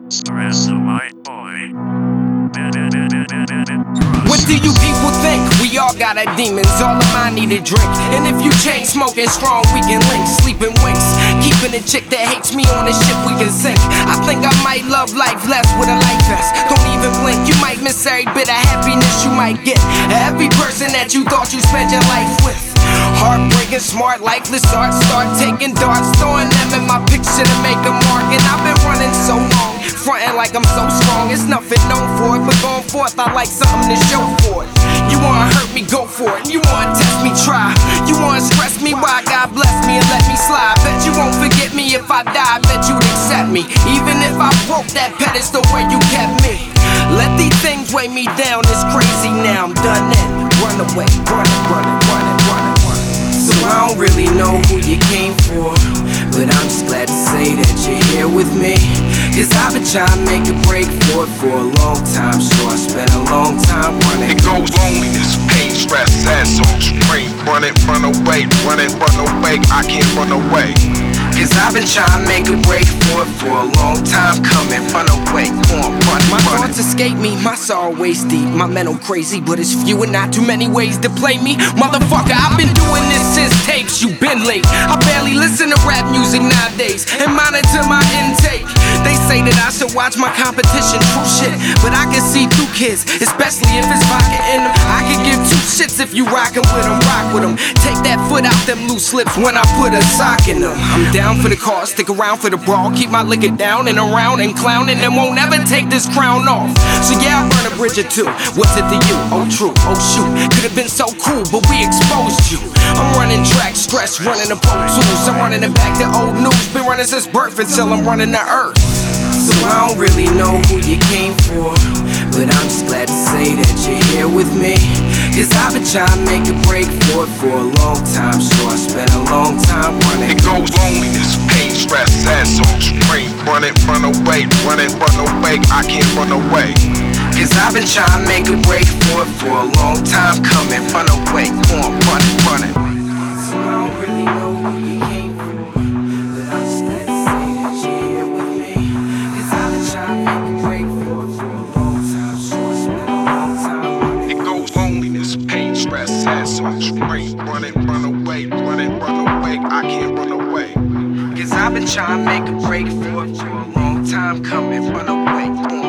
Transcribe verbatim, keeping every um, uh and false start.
Stress the white boy. What do you people think? We all got our demons, all of mine need a drink. And if you chain smoking strong, we can link. Sleeping winks, keeping a chick that hates me on a ship we can sink. I think I might love life less with a life vest. Don't even blink, you might miss every bit of happiness you might get. Every person that you thought you spent your life with. Heartbreaking, smart, lifeless art. Start taking darts, throwing them in my picture to make a mark. And I've been running so long, frontin' like I'm so strong. It's nothing known for it, but going forth I like something to show for it. You wanna hurt me, go for it. You wanna test me, try. You wanna stress me, why God bless me and let me slide. Bet you won't forget me if I die, bet you'd accept me. Even if I broke that pedestal where you kept me. Let these things weigh me down, it's crazy now, I'm done in. Run away, run it, run it, run it, run it, run it. So I don't really know who you came for, but I'm just glad to say that you're here with me. Cause I've been trying to make a break for it for a long time. So I spent a long time running. It goes loneliness, pain, stress, sad songs, scream. Run it, run away, run it, run away. I can't run away. Cause I've been trying to make a break for it for a long time coming. Run away, go on, run it, My run thoughts it. escape me, my sorrow waist deep. My mental crazy, but it's few and not too many ways to play me. Motherfucker, I've been doing this since tapes, you been late. I barely listen to rap music nowadays and monitor my intake. They say that I should watch my competition, true shit. But I can see through kids, especially if it's vodka in them. I can give two shits if you rockin' with them, rock with them. Take that foot out them loose lips when I put a sock in them. I'm down for the cause, stick around for the brawl. Keep my liquor down and around and clowning and won't ever take this crown off. So yeah, I burn a bridge or two. What's it to you? Oh true, oh shoot. Could've been so cool, but we exposed you. I'm running track, stress, running the pro tools. I'm running it back to old news. Been running since birth until I'm running the earth. So I don't really know who you came for, but I'm just glad to say that you're here with me. Cause I've been trying to make a break for it for a long time. So I spent a long time running. It goes loneliness, pain, stress, sad songs, scream. Run it, run away, run it, run away. I can't run away. Cause I've been trying to make a break for it for a long time coming. Run away, go on, run it, run it. So I don't really know who you came for, but I'm just glad to say that you're here with me. Cause I've been trying to make a break for it for a long time. So I spent a long time running. It goes loneliness, pain, stress, sad songs, scream. Run it, run away, run it, run away. I can't run away. Cause I've been trying to make a break for it for a long time coming. Run away, go on.